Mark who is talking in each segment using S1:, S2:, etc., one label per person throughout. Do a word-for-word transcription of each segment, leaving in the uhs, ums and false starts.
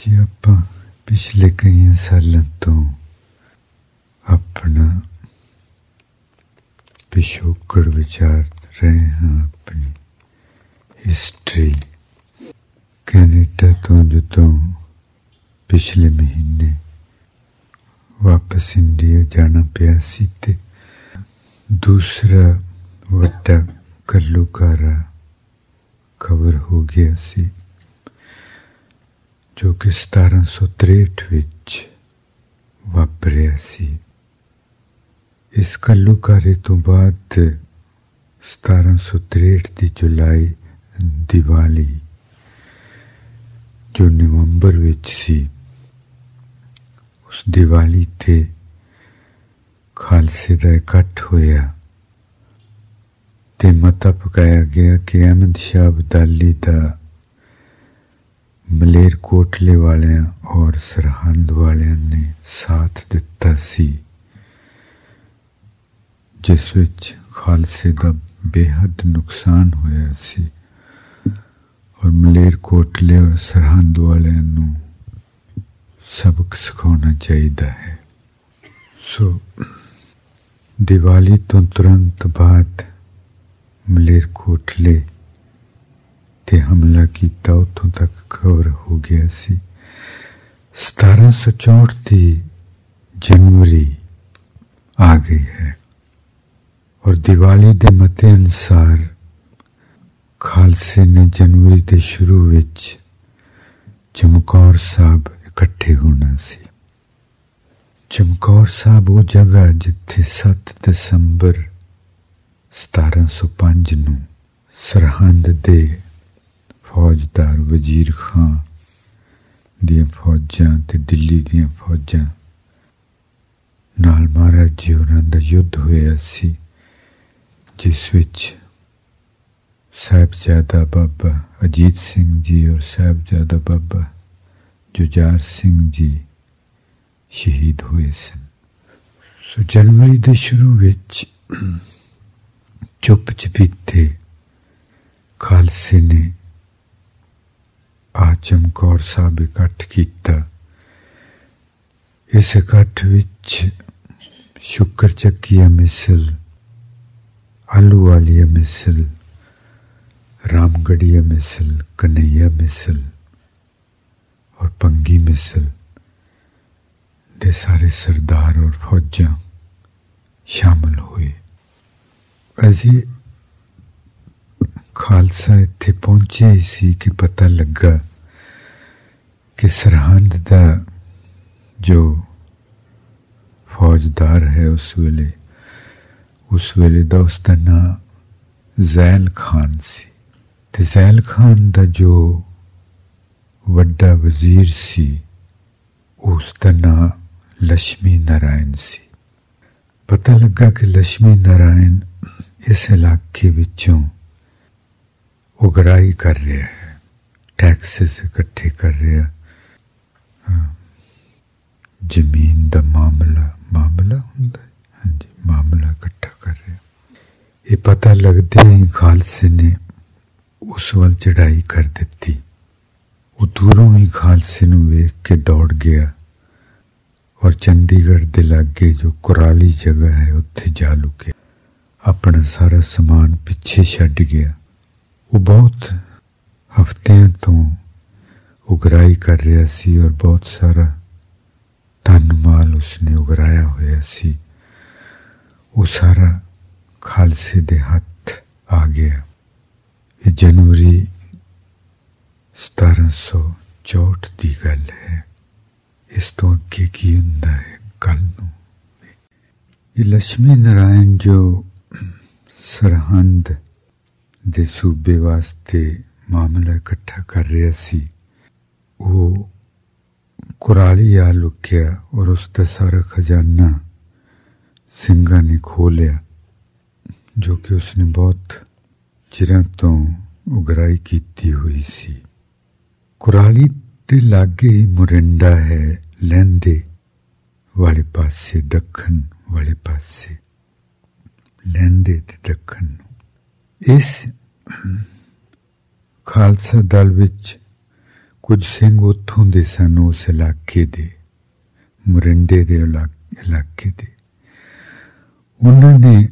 S1: ਜੀ ਆਪਾਂ ਪਿਛਲੇ ਕਈ ਸਾਲਾਂ ਤੋਂ ਆਪਣਾ ਪਿਛੋਕੜ ਵਿਚਾਰ ਰਹੇ ਹਾਂ, ਆਪਣੀ ਹਿਸਟਰੀ। ਕੈਨੇਡਾ ਤੋਂ ਜਦੋਂ ਪਿਛਲੇ ਮਹੀਨੇ ਵਾਪਸ ਇੰਡੀਆ ਜਾਣਾ ਪਿਆ ਸੀ ਤੇ ਦੂਸਰਾ ਵੱਡਾ ਘੱਲੂਘਾਰਾ ਕਵਰ ਹੋ ਗਿਆ ਸੀ, ਜੋ ਕਿ ਸਤਾਰਾਂ ਸੌ ਤ੍ਰੇਹਠ ਵਿੱਚ ਵਾਪਰਿਆ ਸੀ। ਇਸ ਘੱਲੂਘਾਰੇ ਤੋਂ ਬਾਅਦ ਸਤਾਰਾਂ ਸੌ ਤ੍ਰੇਹਠ ਦੀ ਜੁਲਾਈ ਦੀਵਾਲੀ, ਜੋ ਨਵੰਬਰ ਵਿੱਚ ਸੀ, ਉਸ ਦੀਵਾਲੀ ਤੇ ਖਾਲਸੇ ਦਾ ਇਕੱਠ ਹੋਇਆ ਤੇ ਮਤਾ ਪਕਾਇਆ ਗਿਆ ਕਿ ਅਹਿਮਦ ਸ਼ਾਹ ਅਬਦਾਲੀ ਦਾ ਮਲੇਰਕੋਟਲੇ ਵਾਲਿਆਂ ਔਰ ਸਰਹੰਦ ਵਾਲਿਆਂ ਨੇ ਸਾਥ ਦਿੱਤਾ ਸੀ, ਜਿਸ ਵਿੱਚ ਖਾਲਸੇ ਦਾ ਬੇਹੱਦ ਨੁਕਸਾਨ ਹੋਇਆ ਸੀ ਔਰ ਮਲੇਰਕੋਟਲੇ ਔਰ ਸਰਹੰਦ ਵਾਲਿਆਂ ਨੂੰ ਸਬਕ ਸਿਖਾਉਣਾ ਚਾਹੀਦਾ ਹੈ। ਸੋ ਦੀਵਾਲੀ ਤੋਂ ਤੁਰੰਤ ਬਾਅਦ ਮਲੇਰਕੋਟਲੇ ਤੇ ਹਮਲਾ ਕੀਤਾ, ਉੱਥੋਂ ਤੱਕ ਕਵਰ ਹੋ ਗਿਆ ਸੀ। ਸਤਾਰਾਂ ਸੌ ਚੌਂਹਠ ਦੀ ਜਨਵਰੀ ਆ ਗਈ ਹੈ ਔਰ ਦੀਵਾਲੀ ਦੇ ਮਤੇ ਅਨੁਸਾਰ ਖਾਲਸੇ ਨੇ ਜਨਵਰੀ ਦੇ ਸ਼ੁਰੂ ਵਿੱਚ ਚਮਕੌਰ ਸਾਹਿਬ ਇਕੱਠੇ ਹੋਣਾ ਸੀ। ਚਮਕੌਰ ਸਾਹਿਬ ਉਹ ਜਗ੍ਹਾ ਜਿੱਥੇ ਸੱਤ ਦਸੰਬਰ ਸਤਾਰਾਂ ਸੌ ਪੰਜ ਨੂੰ ਸਰਹੰਦ ਦੇ ਫੌਜਦਾਰ ਵਜ਼ੀਰ ਖਾਂ ਦੀਆਂ ਫੌਜਾਂ ਤੇ ਦਿੱਲੀ ਦੀਆਂ ਫੌਜਾਂ ਨਾਲ ਮਹਾਰਾਜ ਜੀ ਹੋਰਾਂ ਦਾ ਯੁੱਧ ਹੋਇਆ ਸੀ, ਜਿਸ ਵਿੱਚ ਸਾਹਿਬਜ਼ਾਦਾ ਬਾਬਾ ਅਜੀਤ ਸਿੰਘ ਜੀ ਔਰ ਸਾਹਿਬਜ਼ਾਦਾ ਬਾਬਾ ਜੁਝਾਰ ਸਿੰਘ ਜੀ ਸ਼ਹੀਦ ਹੋਏ ਸਨ। ਸੋ ਜਨਵਰੀ ਦੇ ਸ਼ੁਰੂ ਵਿੱਚ ਚੁੱਪ ਚਪੀਤੇ ਖਾਲਸੇ ਨੇ ਆ ਚਮਕੌਰ ਸਾਹਿਬ ਇਕੱਠ ਕੀਤਾ। ਇਸ ਇਕੱਠ ਵਿੱਚ ਸ਼ੁਕਰ ਚੱਕੀਆ ਮਿਸਲ, ਆਲੂ ਵਾਲੀਆ ਮਿਸਲ, ਰਾਮਗੜੀਆ ਮਿਸਲ, ਕਨਈਆ ਮਿਸਲ ਔਰ ਪੰਗੀ ਮਿਸਲ ਦੇ ਸਾਰੇ ਸਰਦਾਰ ਔਰ ਫੌਜਾਂ ਸ਼ਾਮਲ ਹੋਏ। ਅਜੇ ਖਾਲਸਾ ਇੱਥੇ ਪਹੁੰਚਿਆ ਹੀ ਸੀ ਕਿ ਪਤਾ ਲੱਗਾ ਕਿ ਸਰਹੰਦ ਦਾ ਜੋ ਫੌਜਦਾਰ ਹੈ ਉਸ ਵੇਲੇ ਉਸ ਵੇਲੇ ਦਾ ਉਸਦਾ ਨਾਂ ਜ਼ੈਲ ਖਾਨ ਸੀ ਤੇ ਜ਼ੈਲ ਖਾਨ ਦਾ ਜੋ ਵੱਡਾ ਵਜ਼ੀਰ ਸੀ ਉਸਦਾ ਨਾਂ ਲక్ష్ਮੀ ਨਾਰਾਇਣ ਸੀ। ਪਤਾ ਲੱਗਾ ਕਿ ਲక్ష్ਮੀ ਨਾਰਾਇਣ ਇਸ ਇਲਾਕੇ ਵਿੱਚੋਂ ਉਗਰਾਹੀ ਕਰ ਰਿਹਾ ਹੈ, ਟੈਕਸਿਸ ਇਕੱਠੇ ਕਰ ਰਿਹਾ, ਜ਼ਮੀਨ ਦਾ ਮਾਮਲਾ ਮਾਮਲਾ ਹੁੰਦਾ ਹਾਂਜੀ ਮਾਮਲਾ ਇਕੱਠਾ ਕਰ ਰਿਹਾ। ਇਹ ਪਤਾ ਲੱਗਦੇ ਹੀ ਖਾਲਸੇ ਨੇ ਉਸ ਵੱਲ ਚੜ੍ਹਾਈ ਕਰ ਦਿੱਤੀ। ਉਹ ਦੂਰੋਂ ਹੀ ਖਾਲਸੇ ਨੂੰ ਵੇਖ ਕੇ ਦੌੜ ਗਿਆ ਔਰ ਚੰਡੀਗੜ੍ਹ ਦੇ ਲਾਗੇ ਜੋ ਕੁਰਾਲੀ ਜਗ੍ਹਾ ਹੈ ਉੱਥੇ ਜਾ ਲੁਕਿਆ, ਆਪਣਾ ਸਾਰਾ ਸਮਾਨ ਪਿੱਛੇ ਛੱਡ ਗਿਆ। ਉਹ ਬਹੁਤ ਹਫ਼ਤਿਆਂ ਤੋਂ ਉਗਰਾਹੀ ਕਰ ਰਿਹਾ ਸੀ ਔਰ ਬਹੁਤ ਸਾਰਾ ਧਨ ਮਾਲ ਉਸਨੇ ਉਗਰਾਇਆ ਹੋਇਆ ਸੀ, ਉਹ ਸਾਰਾ ਖਾਲਸੇ ਦੇ ਹੱਥ ਆ ਗਿਆ। ਇਹ ਜਨਵਰੀ ਸਤਾਰਾਂ ਸੌ ਚੌਂਹਠ ਦੀ ਗੱਲ ਹੈ। ਇਸ ਤੋਂ ਅੱਗੇ ਕੀ ਹੁੰਦਾ ਹੈ ਕੱਲ ਨੂੰ। ਇਹ ਲక్ష్ਮੀ ਨਾਰਾਇਣ ਜੋ ਸਰਹੰਦ ਦੇ ਸੂਬੇ ਵਾਸਤੇ ਮਾਮਲਾ ਇਕੱਠਾ ਕਰ ਰਿਹਾ ਸੀ, ਉਹ ਕੁਰਾਲੀ ਆ ਲੁਕਿਆ ਔਰ ਉਸ ਦਾ ਸਾਰਾ ਖਜ਼ਾਨਾ ਸਿੰਘਾਂ ਨੇ ਖੋਹ ਲਿਆ, ਜੋ ਕਿ ਉਸਨੇ ਬਹੁਤ ਚਿਰਾਂ ਤੋਂ ਉਗਰਾਹੀ ਕੀਤੀ ਹੋਈ ਸੀ। ਕੁਰਾਲੀ ਦੇ ਲਾਗੇ ਹੀ ਮੋਰਿੰਡਾ ਹੈ, ਲਹਿੰਦੇ ਵਾਲੇ ਪਾਸੇ, ਦੱਖਣ ਵਾਲੇ ਪਾਸੇ, ਲਹਿੰਦੇ ਤੇ ਦੱਖਣ ਨੂੰ। ਇਸ ਖਾਲਸਾ ਦਲ ਵਿੱਚ ਕੁਝ ਸਿੰਘ ਉੱਥੋਂ ਦੇ ਸਨ, ਉਸ ਇਲਾਕੇ ਦੇ, ਮੋਰਿੰਡੇ ਦੇ ਇਲਾਕੇ ਦੇ। ਉਹਨਾਂ ਨੇ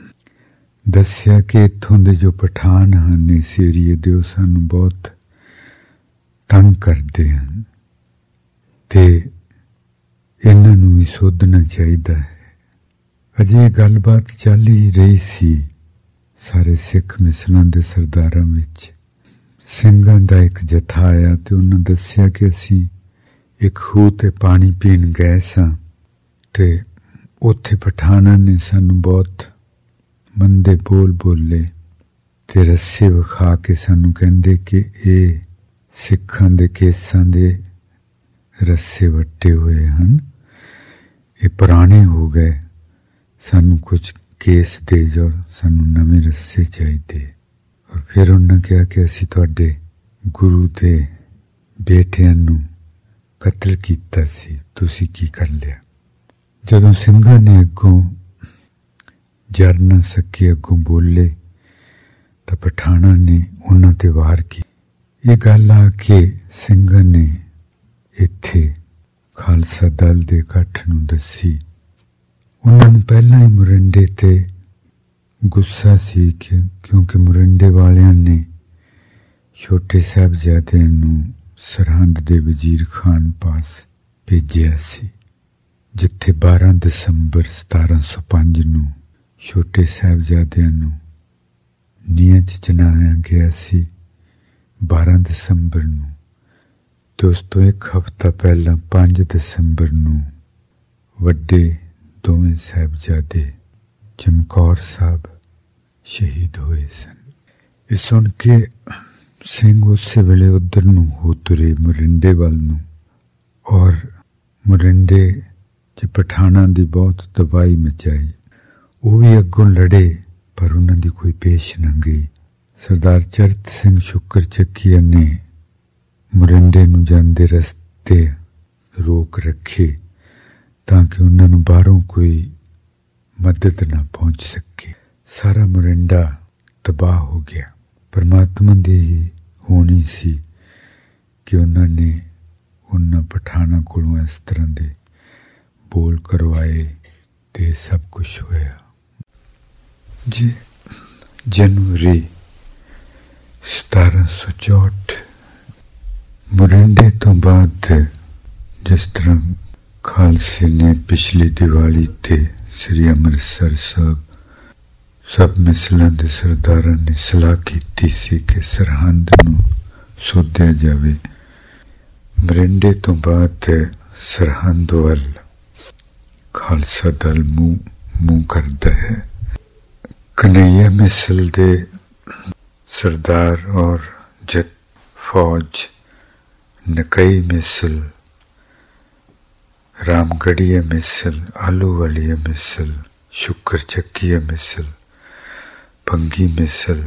S1: ਦੱਸਿਆ ਕਿ ਇੱਥੋਂ ਦੇ ਜੋ ਪਠਾਨ ਹਨ ਇਸ ਏਰੀਏ ਦੇ, ਉਹ ਸਾਨੂੰ ਬਹੁਤ ਤੰਗ ਕਰਦੇ ਹਨ ਤੇ ਇਹਨਾਂ ਨੂੰ ਵੀ ਸੋਧਣਾ ਚਾਹੀਦਾ ਹੈ। ਅਜੇ ਗੱਲਬਾਤ ਚੱਲ ਹੀ ਰਹੀ ਸੀ ਸਾਰੇ ਸਿੱਖ ਮਿਸਲਾਂ ਦੇ ਸਰਦਾਰਾਂ ਵਿੱਚ। ਸਿੰਘਾਂ ਦਾ ਇੱਕ ਜਥਾ ਆਇਆ ਤੇ ਉਹਨਾਂ ਦੱਸਿਆ ਕਿ ਅਸੀਂ ਇੱਕ ਖੂਹ ਤੇ ਪਾਣੀ ਪੀਣ ਗਏ ਸਾਂ ਤੇ ਉੱਥੇ ਪਠਾਨਾਂ ਨੇ ਸਾਨੂੰ ਬਹੁਤ ਮੰਦੇ ਬੋਲ ਬੋਲੇ ਤੇ ਰੱਸੇ ਵਿਖਾ ਕੇ ਸਾਨੂੰ ਕਹਿੰਦੇ ਕਿ ਇਹ ਸਿੱਖਾਂ ਦੇ ਕੇਸਾਂ ਦੇ ਰੱਸੇ ਵੱਟੇ ਹੋਏ ਹਨ, ਇਹ ਪੁਰਾਣੇ ਹੋ ਗਏ, ਸਾਨੂੰ ਕੁਝ ਕੇਸ ਦੇ ਜਾਓ, ਸਾਨੂੰ ਨਵੇਂ ਰੱਸੇ ਚਾਹੀਦੇ। ਔਰ ਫਿਰ ਉਹਨਾਂ ਕਿਹਾ ਕਿ ਅਸੀਂ ਤੁਹਾਡੇ ਗੁਰੂ ਦੇ ਬੇਟਿਆਂ ਨੂੰ ਕਤਲ ਕੀਤਾ ਸੀ, ਤੁਸੀਂ ਕੀ ਕਰ ਲਿਆ? ਜਦੋਂ ਸਿੰਘਾਂ ਨੇ ਅੱਗੋਂ ਜਰ ਨਾ ਸਕੇ, ਅੱਗੋਂ ਬੋਲੇ ਤਾਂ ਪਠਾਨਾਂ ਨੇ ਉਹਨਾਂ ਤੇ ਵਾਰ ਕੀਤੀ। ਇਹ ਗੱਲ ਆ ਕੇ ਸਿੰਘਾਂ ਨੇ ਇੱਥੇ ਖਾਲਸਾ ਦਲ ਦੇ ਇਕੱਠ ਨੂੰ ਦੱਸੀ। ਉਹਨਾਂ ਨੂੰ ਪਹਿਲਾਂ ਹੀ ਮੋਰਿੰਡੇ ਤੇ ਗੁੱਸਾ ਸੀ ਕਿ ਕਿਉਂਕਿ ਮੋਰਿੰਡੇ ਵਾਲਿਆਂ ਨੇ ਛੋਟੇ ਸਾਹਿਬਜ਼ਾਦਿਆਂ ਨੂੰ ਸਰਹੰਦ ਦੇ ਵਜ਼ੀਰ ਖਾਨ ਪਾਸ ਭੇਜਿਆ ਸੀ, ਜਿੱਥੇ ਬਾਰਾਂ ਦਸੰਬਰ ਸਤਾਰਾਂ ਸੌ ਪੰਜ ਨੂੰ ਛੋਟੇ ਸਾਹਿਬਜ਼ਾਦਿਆਂ ਨੂੰ ਨੀਹਾਂ 'ਚ ਚਿਣਾਇਆ ਗਿਆ ਸੀ ਬਾਰਾਂ ਦਸੰਬਰ ਨੂੰ। ਤੇ ਉਸ ਤੋਂ ਇੱਕ ਹਫ਼ਤਾ ਪਹਿਲਾਂ ਪੰਜ ਦਸੰਬਰ ਨੂੰ ਵੱਡੇ ਦੋਵੇਂ ਸਾਹਿਬਜ਼ਾਦੇ ਚਮਕੌਰ ਸਾਹਿਬ ਸ਼ਹੀਦ ਹੋਏ ਸਨ। ਇਹ ਸੁਣ ਕੇ ਸਿੰਘ ਉਸੇ ਵੇਲੇ ਉੱਧਰ ਨੂੰ ਹੋ ਤੁਰੇ, ਮੋਰਿੰਡੇ ਵੱਲ ਨੂੰ। ਔਰ ਮੋਰਿੰਡੇ 'ਚ ਪਠਾਨਾਂ ਦੀ ਬਹੁਤ ਤਬਾਹੀ ਮਚਾਈ। ਉਹ ਵੀ ਅੱਗੋਂ ਲੜੇ ਪਰ ਉਹਨਾਂ ਦੀ ਕੋਈ ਪੇਸ਼ ਨਾ ਗਈ। ਸਰਦਾਰ ਚਰਤ ਸਿੰਘ ਸ਼ੁਕਰ ਚੱਕੀਆ ਨੇ ਮੋਰਿੰਡੇ ਨੂੰ ਜਾਂਦੇ ਰਸਤੇ ਰੋਕ ਰੱਖੇ ਤਾਂ ਕਿ ਉਹਨਾਂ ਨੂੰ ਬਾਹਰੋਂ ਕੋਈ ਮਦਦ ਨਾ ਪਹੁੰਚ ਸਕੇ। ਸਾਰਾ ਮੋਰਿੰਡਾ ਤਬਾਹ ਹੋ ਗਿਆ। ਪਰਮਾਤਮਾ ਦੀ ਹੀ ਹੋਣੀ ਸੀ ਕਿ ਉਹਨਾਂ ਨੇ ਉਹਨਾਂ ਪਠਾਨਾਂ ਕੋਲੋਂ ਇਸ ਤਰ੍ਹਾਂ ਦੇ ਬੋਲ ਕਰਵਾਏ ਤੇ ਸਭ ਕੁਝ ਹੋਇਆ। ਜੀ ਜਨਵਰੀ ਸਤਾਰਾਂ ਸੌ ਚੌਂਹਠ ਮੋਰਿੰਡੇ ਤੋਂ ਬਾਅਦ ਜਿਸ ਤਰ੍ਹਾਂ ਖਾਲਸੇ ਨੇ ਪਿਛਲੀ ਦੀਵਾਲੀ ਤੇ ਸ੍ਰੀ ਅੰਮ੍ਰਿਤਸਰ ਸਾਹਿਬ ਸਭ ਮਿਸਲਾਂ ਦੇ ਸਰਦਾਰਾਂ ਨੇ ਸਲਾਹ ਕੀਤੀ ਸੀ ਕਿ ਸਰਹੰਦ ਨੂੰ ਸੋਧਿਆ ਜਾਵੇ। ਮੋਰਿੰਡੇ ਤੋਂ ਬਾਅਦ ਸਰਹੰਦ ਵੱਲ ਖਾਲਸਾ ਦਲ ਮੂੰਹ ਮੂੰਹ ਕਰਦਾ ਹੈ। ਕਨਈਆ ਮਿਸਲ ਦੇ ਸਰਦਾਰ ਔਰ ਜੱਟ ਫੌਜ, ਨਕਈ ਮਿਸਲ, ਰਾਮਗੜੀਆ ਮਿਸਲ, ਆਲੂ ਵਾਲੀਆ ਮਿਸਲ, ਸ਼ੁਕਰ ਚੱਕੀਆ ਮਿਸਲ, ਭੰਗੀ ਮਿਸਲ,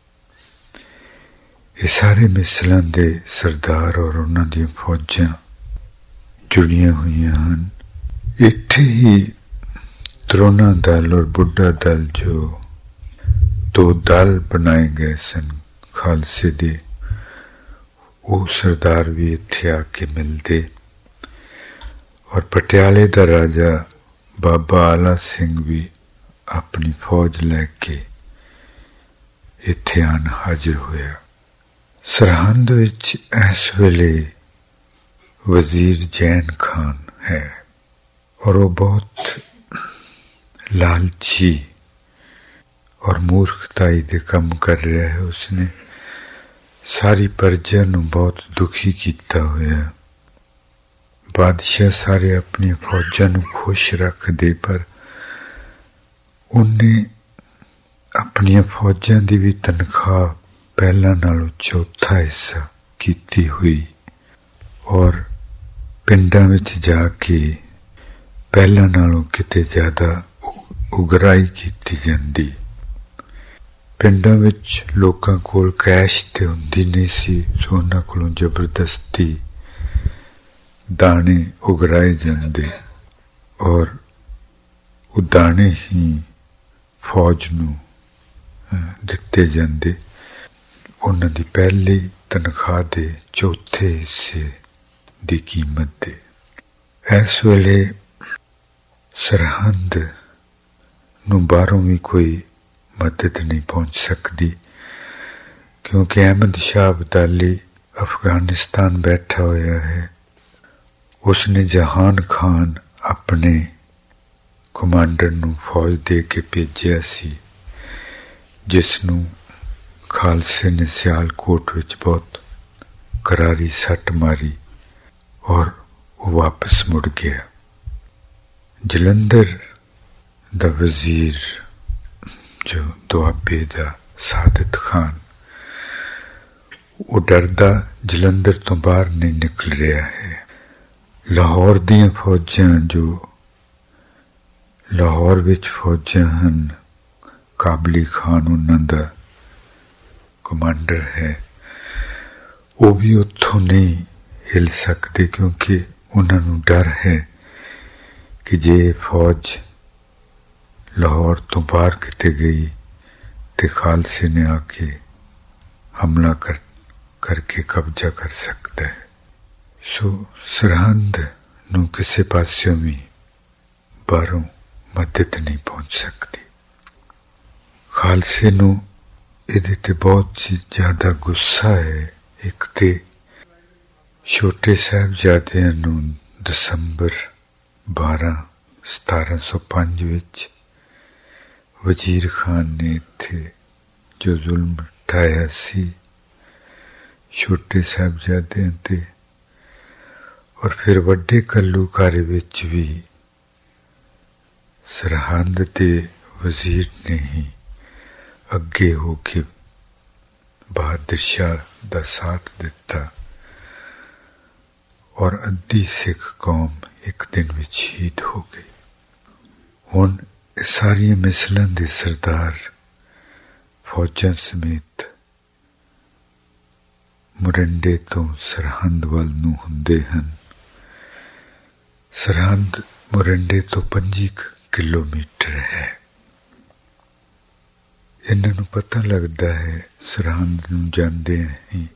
S1: ਇਹ ਸਾਰੇ ਮਿਸਲਾਂ ਦੇ ਸਰਦਾਰ ਔਰ ਉਹਨਾਂ ਦੀਆਂ ਫੌਜਾਂ ਜੁੜੀਆਂ ਹੋਈਆਂ ਹਨ। ਇੱਥੇ ਹੀ ਤਰੋਨਾ ਦਲ ਔਰ ਬੁੱਢਾ ਦਲ ਜੋ ਦੋ ਦਲ ਬਣਾਏ ਗਏ ਸਨ ਖਾਲਸੇ ਦੇ, ਉਹ ਸਰਦਾਰ ਵੀ ਇੱਥੇ ਆ ਕੇ ਮਿਲਦੇ। ਔਰ ਪਟਿਆਲੇ ਦਾ ਰਾਜਾ ਬਾਬਾ ਆਲਾ ਸਿੰਘ ਵੀ ਆਪਣੀ ਫੌਜ ਲੈ ਕੇ ਇੱਥੇ ਆਣ ਹਾਜ਼ਰ ਹੋਇਆ। ਸਰਹੰਦ ਵਿੱਚ ਇਸ ਵੇਲੇ ਵਜ਼ੀਰ ਜੈਨ ਖਾਨ ਹੈ ਔਰ ਉਹ ਬਹੁਤ ਲਾਲਚੀ ਔਰ ਮੂਰਖਤਾਈ ਦੇ ਕੰਮ ਕਰ ਰਿਹਾ ਹੈ। ਉਸਨੇ ਸਾਰੀ ਪ੍ਰਜਾ ਨੂੰ ਬਹੁਤ ਦੁਖੀ ਕੀਤਾ ਹੋਇਆ। ਬਾਦਸ਼ਾਹ ਸਾਰੇ ਆਪਣੀਆਂ ਫੌਜਾਂ ਨੂੰ ਖੁਸ਼ ਰੱਖਦੇ ਪਰ ਉਹਨੇ ਆਪਣੀਆਂ ਫੌਜਾਂ ਦੀ ਵੀ ਤਨਖਾਹ ਪਹਿਲਾਂ ਨਾਲੋਂ ਚੌਥਾ ਹਿੱਸਾ ਕੀਤੀ ਹੋਈ ਔਰ ਪਿੰਡਾਂ ਵਿੱਚ ਜਾ ਕੇ ਪਹਿਲਾਂ ਨਾਲੋਂ ਕਿਤੇ ਜ਼ਿਆਦਾ ਉਗਰਾਈ ਕੀਤੀ ਜਾਂਦੀ। ਪਿੰਡਾਂ ਵਿੱਚ ਲੋਕਾਂ ਕੋਲ ਕੈਸ਼ ਤੇ ਹੁੰਦੀ ਨਹੀਂ ਸੀ, ਸੋ ਉਹਨਾਂ ਕੋਲੋਂ ਜ਼ਬਰਦਸਤੀ ਦਾਣੇ ਉਗਰਾਏ ਜਾਂਦੇ ਔਰ ਉਹ ਦਾਣੇ ਹੀ ਫੌਜ ਨੂੰ ਦਿੱਤੇ ਜਾਂਦੇ। ਉਹਨਾਂ ਦੀ ਪਹਿਲੀ ਤਨਖਾਹ ਦੇ ਚੌਥੇ ਹਿੱਸੇ ਦੀ ਕੀਮਤ ਦੇ। ਇਸ ਵੇਲੇ ਸਰਹੰਦ ਨੂੰ ਬਾਹਰੋਂ ਵੀ ਕੋਈ ਮਦਦ ਨਹੀਂ ਪਹੁੰਚ ਸਕਦੀ, ਕਿਉਂਕਿ ਅਹਿਮਦ ਸ਼ਾਹ ਅਬਦਾਲੀ ਅਫਗਾਨਿਸਤਾਨ ਬੈਠਾ ਹੋਇਆ ਹੈ। ਉਸਨੇ ਜਹਾਨ ਖਾਨ ਆਪਣੇ ਕਮਾਂਡਰ ਨੂੰ ਫੌਜ ਦੇ ਕੇ ਭੇਜਿਆ ਸੀ, ਜਿਸ ਨੂੰ ਖਾਲਸੇ ਨੇ ਸਿਆਲਕੋਟ ਵਿੱਚ ਬਹੁਤ ਕਰਾਰੀ ਸੱਟ ਮਾਰੀ ਔਰ ਉਹ ਵਾਪਸ ਮੁੜ ਗਿਆ। ਜਲੰਧਰ ਦਾ ਵਜ਼ੀਰ ਜੋ ਦੁਆਬੇ ਦਾ ਸਾਦਤ ਖਾਨ, ਉਹ ਡਰਦਾ ਜਲੰਧਰ ਤੋਂ ਬਾਹਰ ਨਹੀਂ ਨਿਕਲ ਰਿਹਾ ਹੈ। ਲਾਹੌਰ ਦੀਆਂ ਫੌਜਾਂ, ਜੋ ਲਾਹੌਰ ਵਿੱਚ ਫੌਜਾਂ ਹਨ, ਕਾਬਲੀ ਖਾਨ ਉਹਨਾਂ ਦਾ ਕਮਾਂਡਰ ਹੈ, ਉਹ ਵੀ ਉੱਥੋਂ ਨਹੀਂ ਹਿਲ ਸਕਦੇ, ਕਿਉਂਕਿ ਉਹਨਾਂ ਨੂੰ ਡਰ ਹੈ ਕਿ ਜੇ ਫੌਜ ਲਾਹੌਰ ਤੋਂ ਬਾਹਰ ਕਿਤੇ ਗਈ ਤੇ ਖਾਲਸੇ ਨੇ ਆ ਕੇ ਹਮਲਾ ਕਰ ਕਰਕੇ ਕਬਜ਼ਾ ਕਰ ਸਕਦਾ ਹੈ। ਸੋ ਸਰਹੰਦ ਨੂੰ ਕਿਸੇ ਪਾਸਿਓਂ ਵੀ ਬਾਹਰੋਂ ਮਦਦ ਨਹੀਂ ਪਹੁੰਚ ਸਕਦੀ। ਖਾਲਸੇ ਨੂੰ ਇਹਦੇ ਤੇ ਬਹੁਤ ਜ਼ਿਆਦਾ ਗੁੱਸਾ ਹੈ। ਇੱਕ ਤੇ ਛੋਟੇ ਸਾਹਿਬਜ਼ਾਦਿਆਂ ਨੂੰ ਦਸੰਬਰ ਬਾਰਾਂ ਸਤਾਰਾਂ ਸੌ ਪੰਜ ਵਿੱਚ ਵਜ਼ੀਰ ਖਾਨ ਨੇ ਇੱਥੇ ਜੋ ਜ਼ੁਲਮ ਢਾਇਆ ਸੀ ਛੋਟੇ ਸਾਹਿਬਜ਼ਾਦਿਆਂ ਤੇ, ਔਰ ਫਿਰ ਵੱਡੇ ਘੱਲੂਘਾਰੇ ਵਿੱਚ ਵੀ ਸਰਹੰਦ ਦੇ ਵਜ਼ੀਰ ਨੇ ਹੀ ਅੱਗੇ ਹੋ ਕੇ ਬਹਾਦਰ ਸ਼ਾਹ ਦਾ ਸਾਥ ਦਿੱਤਾ, ਔਰ ਅੱਧੀ ਸਿੱਖ ਕੌਮ ਇੱਕ ਦਿਨ ਵਿੱਚ ਸ਼ਹੀਦ ਹੋ ਗਈ। ਹੁਣ ਇਹ ਸਾਰੀਆਂ ਮਿਸਲਾਂ ਦੇ ਸਰਦਾਰ ਫੌਜਾਂ ਸਮੇਤ ਮੁਰਿੰਡੇ ਤੋਂ ਸਰਹੰਦ ਵੱਲ ਨੂੰ ਹੁੰਦੇ ਹਨ। ਸਰਹੰਦ ਮੁਰਿੰਡੇ ਤੋਂ ਪੰਜੀ ਕਿਲੋਮੀਟਰ ਹੈ। ਇਹਨਾਂ ਨੂੰ ਪਤਾ ਲੱਗਦਾ ਹੈ ਸਰਹੰਦ ਨੂੰ ਜਾਂਦੇ ਹੀ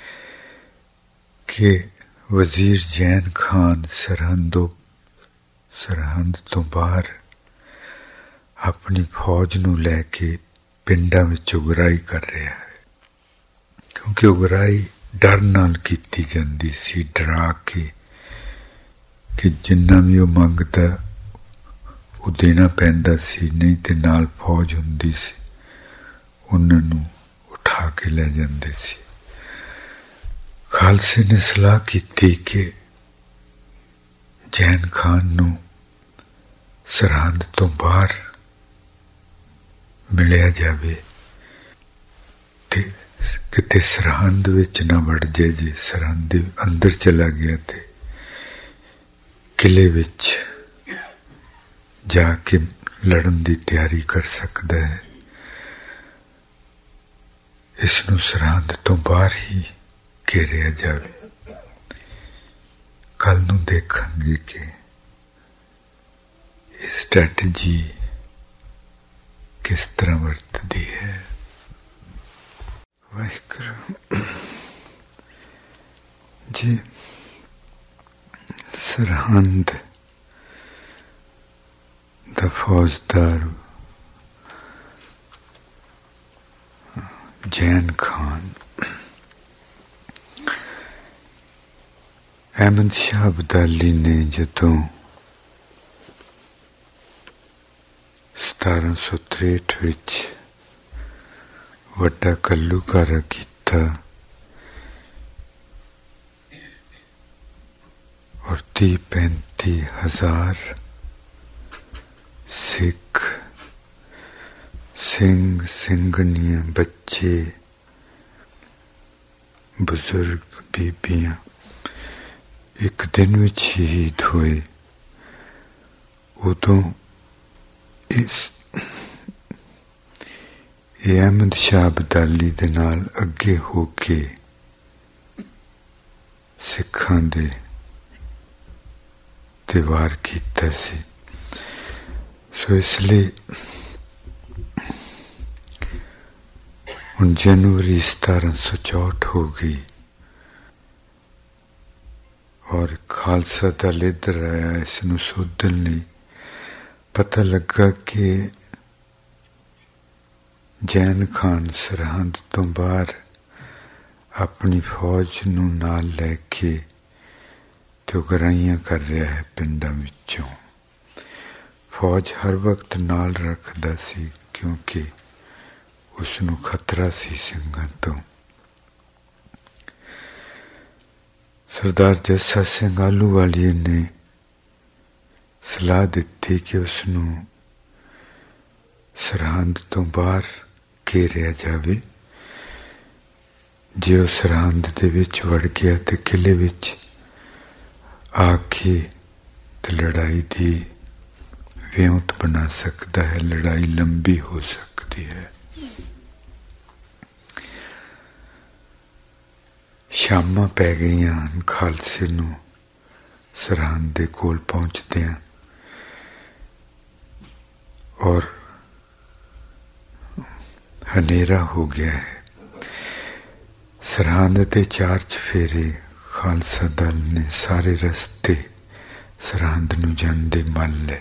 S1: ਕਿ ਵਜ਼ੀਰ ਜੈਨ ਖਾਨ ਸਰਹੰਦੋਂ ਸਰਹੰਦ ਤੋਂ ਬਾਹਰ ਆਪਣੀ ਫੌਜ ਨੂੰ ਲੈ ਕੇ ਪਿੰਡਾਂ ਵਿੱਚ ਉਗਰਾਹੀ ਕਰ ਰਿਹਾ ਹੈ, ਕਿਉਂਕਿ ਉਗਰਾਹੀ ਡਰ ਨਾਲ ਕੀਤੀ ਜਾਂਦੀ ਸੀ, ਡਰਾ ਕੇ ਕਿ ਜਿੰਨਾ ਵੀ ਉਹ ਮੰਗਦਾ ਉਹ ਦੇਣਾ ਪੈਂਦਾ ਸੀ, ਨਹੀਂ ਤੇ ਨਾਲ ਫੌਜ ਹੁੰਦੀ ਸੀ, ਉਹਨਾਂ ਨੂੰ ਉਠਾ ਕੇ ਲੈ ਜਾਂਦੇ ਸੀ। ਖਾਲਸੇ ਨੇ ਸਲਾਹ ਕੀਤੀ ਕਿ ਜੈਨ ਖਾਨ ਨੂੰ ਸਰਹੰਦ ਤੋਂ ਬਾਹਰ ਮਿਲਿਆ ਜਾਵੇ ਤੇ ਕਿਤੇ ਸਰਹੰਦ ਵਿੱਚ ਨਾ ਵੜ ਜਾਏ। ਜੇ ਸਰਹੰਦ ਦੇ ਅੰਦਰ ਚਲਾ ਗਿਆ ਤੇ ਕਿਲੇ ਵਿੱਚ ਜਾ ਕੇ ਲੜਨ ਦੀ ਤਿਆਰੀ ਕਰ ਸਕਦਾ ਹੈ। ਇਸ ਨੂੰ ਸਰਹੰਦ ਤੋਂ ਬਾਹਰ ਹੀ ਘੇਰਿਆ ਜਾਵੇ। ਕੱਲ ਨੂੰ ਦੇਖਾਂਗੇ ਕਿ ਇਹ ਸਟ੍ਰੈਟਜੀ ਕਿਸ ਤਰ੍ਹਾਂ ਵਰਤਦੀ ਹੈ। ਵਾਹਿਗੁਰੂ ਜੀ। ਸਰਹੰਦ ਦਾ ਫੌਜਦਾਰ ਜੈਨ ਖਾਨ ਅਹਿਮਦ ਸ਼ਾਹ ਅਬਦਾਲੀ ਨੇ ਜਦੋਂ ਸਤਾਰਾਂ ਸੌ ਤ੍ਰੇਹਠ ਵਿੱਚ ਵੱਡਾ ਘੱਲੂਘਾਰਾ ਕੀਤਾ ਔਰ ਤੀਹ ਪੈਂਤੀ ਹਜ਼ਾਰ ਸਿੱਖ ਸਿੰਘ ਸਿੰਘਣੀਆਂ, ਬੱਚੇ, ਬਜ਼ੁਰਗ, ਬੀਬੀਆਂ ਇੱਕ ਦਿਨ ਵਿੱਚ ਸ਼ਹੀਦ ਹੋਏ। ਉਦੋਂ ਇਸ ਇਹ ਅਹਿਮਦ ਸ਼ਾਹ ਅਬਦਾਲੀ ਦੇ ਨਾਲ ਅੱਗੇ ਹੋ ਕੇ ਸਿੱਖਾਂ ਦੇ ਤੇ ਵਾਰ ਕੀਤਾ ਸੀ। ਸੋ ਇਸ ਲਈ ਹੁਣ जनवरी सतारह सौ चौहठ हो गई और खालसा दल इधर आया इसनूं सोधन लई। पता लगा कि जैन खान सरहद तो बाहर अपनी फौज नूं नाल लैके ते उगराइयां कर रहा है पिंडां विचों। फौज हर वक्त नाल रखदा सी क्योंकि उसनूं खतरा सी सिंघां तो। सरदार जस्सा सिंह आलूवालिया ने सलाह दिती कि उसनूं सरहद तो बाहर घेरिया जावे। जे वो सरहद दे विच वड़ गया तो किले विच आके तो लड़ाई दी व्योंत बना सकता है, लड़ाई लंबी हो सकती है। शामां पै गईयां खालसे नूं सरहद दे कोल पहुंचदियां और हनेरा हो गया है। सरहद ते चार चफेरे खालसा दल ने सारे रस्ते सरहद नूं जांदे मल ले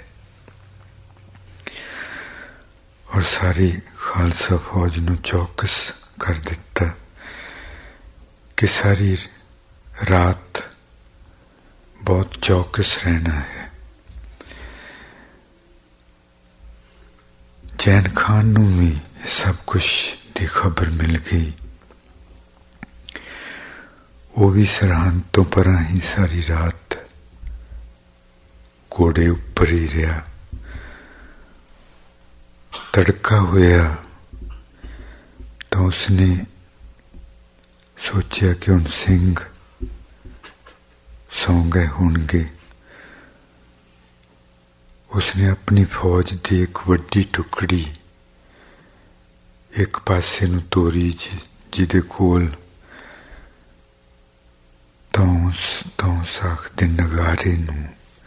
S1: और सारी खालसा फौज नूं चौकस कर दिता कि सारी रात बहुत चौकस रहना है। जैन खान नूं भी सब कुछ की खबर मिल गई। वो भी सरहद तो परां ही सारी रात घोड़े उपर ही रहा। तड़का होया तो उसने सोचा कि हुण सिंह सौ गए होंगे। उसने अपनी फौज की एक वड्डी टुकड़ी एक पासे नूं तोरी जिहदे कोल तौंस तौंस आखदे नगारे नूं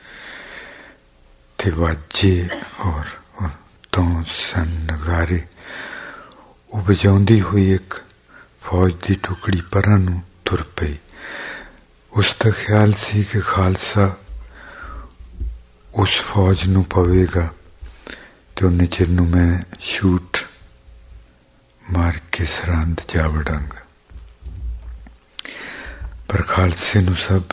S1: ते वाजे और और तौंस सन नगारे। वो बजाउंदी हुई एक फौज की टुकड़ी परां नूं तुर पई। उसका ख्याल सी कि खालसा उस फौज नूं पवेगा तो उन्ने चिर नूं मैं शूट मार के सरहद जा वड़ांगा। पर खालसे नूं सब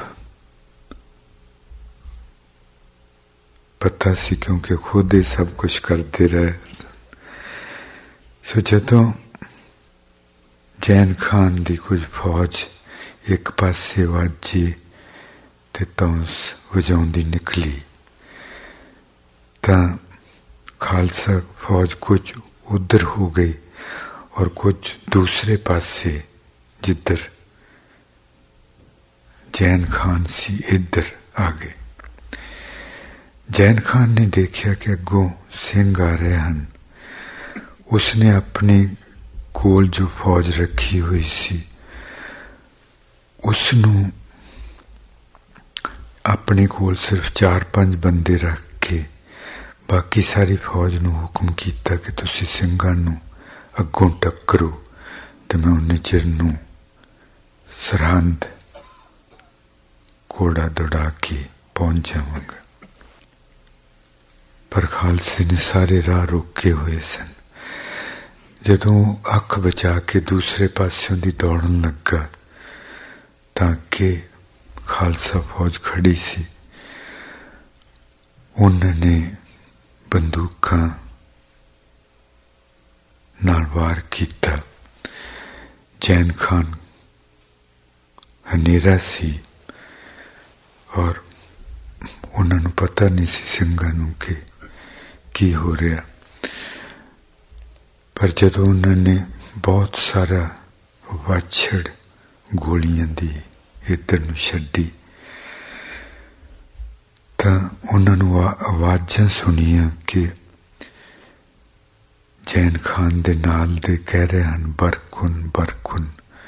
S1: पता सी क्योंकि खुद ही सब कुछ करते रहे। सो जदों जैन खान की कुछ फौज एक पासे वाजे ते तौंस वजाउंदी निकली तां खालसा फौज कुछ उधर हो गई और कुछ दूसरे पासे जिधर जैन खान सी इधर आ गए। जैन खान ने देखा कि अगों सिंह आ रहे हैं। उसने अपने कोल जो फौज रखी हुई सी उसनूं अपने कोल सिर्फ चार पांच बंदे रख के बाकी सारी फौज नूं हुक्म किया कि तुसीं सिंघां नूं अगों टक्करो तो मैं उन्ने चिर नूं सरहद घोड़ा दौड़ा के पहुंच जावांगा। पर खालसे ने सारे राह रोके हुए सन। जदों अख बचा के दूसरे पासों दी दौड़न लगा ताकि खालसा फौज खड़ी सी। उन्होंने बंदूकां नाल वार किया। जैन खान हनेरा सी और उन्होंने पता नहीं सी सिंघां नूं कि की हो रहा। पर जदों उन्होंने बहुत सारा वाछड़ गोलियां दी इधर नूं छड्डी तां उन्होंने आवाज़ां सुनियां कि जैन खान दे नाल दे कह रहे हैं बरकुन बरकुन।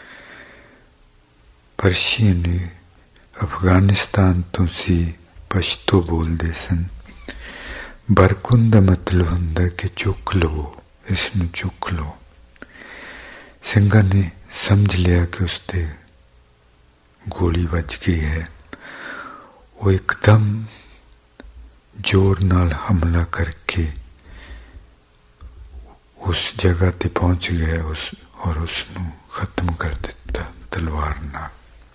S1: पर्शियन ने अफगानिस्तान तो सी पश्तो बोलते सन। बरकुन का मतलब हुंदा कि चुक लो, इसनूं चुक लो। ਸਿੰਘਾਂ ਨੇ ਸਮਝ ਲਿਆ ਕਿ ਉਸ 'ਤੇ ਗੋਲੀ ਵੱਜ ਗਈ ਹੈ। ਉਹ ਇੱਕਦਮ ਜ਼ੋਰ ਨਾਲ ਹਮਲਾ ਕਰਕੇ ਉਸ ਜਗ੍ਹਾ 'ਤੇ ਪਹੁੰਚ ਗਏ ਉਸ ਔਰ ਉਸ ਨੂੰ ਖਤਮ ਕਰ ਦਿੱਤਾ ਤਲਵਾਰ ਨਾਲ।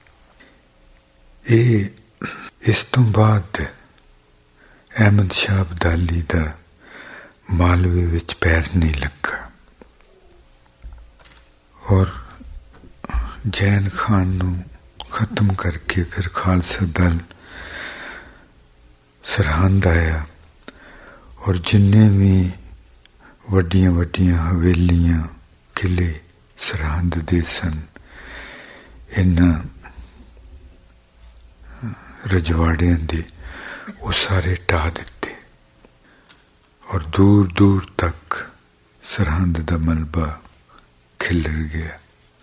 S1: ਇਹ ਇਸ ਤੋਂ ਬਾਅਦ ਅਹਿਮਦ ਸ਼ਾਹ ਅਬਦਾਲੀ ਦਾ ਮਾਲਵੇ ਵਿੱਚ ਪੈਰ ਨਹੀਂ ਲੱਗਾ ਔਰ ਜੈਨ ਖਾਨ ਨੂੰ ਖਤਮ ਕਰਕੇ ਫਿਰ ਖਾਲਸਾ ਦਲ ਸਰਹੰਦ ਆਇਆ ਔਰ ਜਿੰਨੇ ਵੀ ਵੱਡੀਆਂ ਵੱਡੀਆਂ ਹਵੇਲੀਆਂ ਕਿਲੇ ਸਰਹੰਦ ਦੇ ਸਨ, ਇਹਨਾਂ ਰਜਵਾੜਿਆਂ ਦੇ ਉਹ ਸਾਰੇ ਢਾਹ ਦਿੱਤੇ ਔਰ ਦੂਰ ਦੂਰ ਤੱਕ ਸਰਹੰਦ ਦਾ ਮਲਬਾ ਖਿਲਰ ਗਿਆ।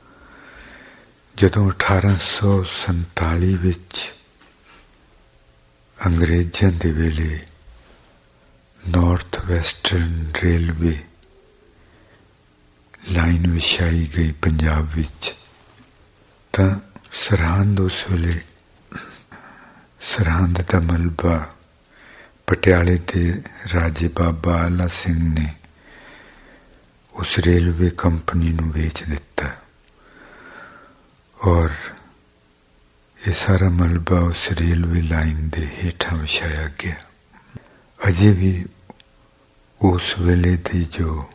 S1: ਜਦੋਂ ਅਠਾਰਾਂ ਸੌ ਸੰਤਾਲੀ ਵਿੱਚ ਅੰਗਰੇਜ਼ਾਂ ਦੇ ਵੇਲੇ ਨਾਰਥ ਵੈਸਟਰਨ ਰੇਲਵੇ ਲਾਈਨ ਵਿਛਾਈ ਗਈ ਪੰਜਾਬ ਵਿੱਚ, ਤਾਂ ਸਰਹੰਦ ਉਸ ਵੇਲੇ ਸਰਹੰਦ ਦਾ ਮਲਬਾ ਪਟਿਆਲੇ ਦੇ ਰਾਜੇ ਬਾਬਾ ਆਲਾ ਸਿੰਘ ਨੇ ਉਸ ਰੇਲਵੇ ਕੰਪਨੀ ਨੂੰ ਵੇਚ ਦਿੱਤਾ ਔਰ ਇਹ ਸਾਰਾ ਮਲਬਾ ਉਸ ਰੇਲਵੇ ਲਾਈਨ ਦੇ ਹੇਠਾਂ ਵਿਛਾਇਆ ਗਿਆ। ਅਜੇ ਵੀ ਉਸ ਵੇਲੇ ਦੀ ਜੋ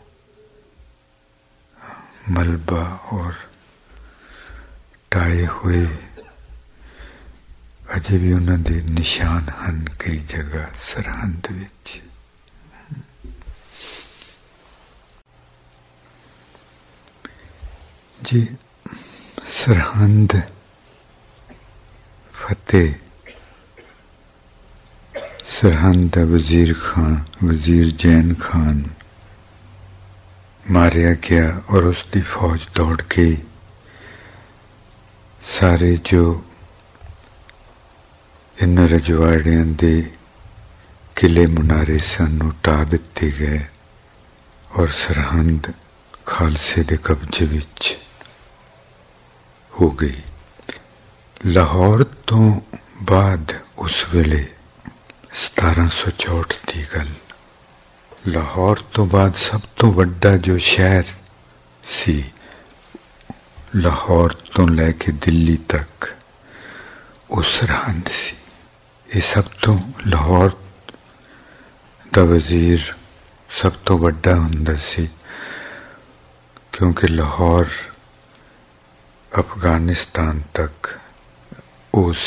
S1: ਮਲਬਾ ਔਰ ਟਾਏ ਹੋਏ ਅਜੇ ਵੀ ਉਹਨਾਂ ਦੇ ਨਿਸ਼ਾਨ ਹਨ ਕਈ ਜਗ੍ਹਾ ਸਰਹੰਦ ਵਿੱਚ। ਜੀ ਸਰਹੰਦ ਫਤਿਹ ਸਰਹੰਦ ਦਾ ਵਜ਼ੀਰ ਖਾਨ ਵਜ਼ੀਰ ਜੈਨ ਖਾਨ ਮਾਰਿਆ ਗਿਆ ਔਰ ਉਸ ਦੀ ਫੌਜ ਦੌੜ ਕੇ ਸਾਰੇ ਜੋ ਇਹਨਾਂ ਰਜਵਾੜਿਆਂ ਦੇ ਕਿਲੇ ਮੁਨਾਰੇ ਸਨ ਨੂੰ ਢਾਹ ਦਿੱਤੇ ਗਏ ਔਰ ਸਰਹੰਦ ਖਾਲਸੇ ਦੇ ਕਬਜ਼ੇ ਵਿੱਚ ਹੋ ਗਈ। ਲਾਹੌਰ ਤੋਂ ਬਾਅਦ ਉਸ ਵੇਲੇ ਸਤਾਰਾਂ ਸੌ ਚੌਂਹਠ ਦੀ ਗੱਲ, ਲਾਹੌਰ ਤੋਂ ਬਾਅਦ ਸਭ ਤੋਂ ਵੱਡਾ ਜੋ ਸ਼ਹਿਰ ਸੀ ਲਾਹੌਰ ਤੋਂ ਲੈ ਕੇ ਦਿੱਲੀ ਤੱਕ ਉਹ ਸਰਹੰਦ ਸੀ। ਇਹ ਸਭ ਤੋਂ ਲਾਹੌਰ ਦਾ ਵਜ਼ੀਰ ਸਭ ਤੋਂ ਵੱਡਾ ਹੁੰਦਾ ਸੀ ਕਿਉਂਕਿ ਲਾਹੌਰ ਅਫਗਾਨਿਸਤਾਨ ਤੱਕ ਉਸ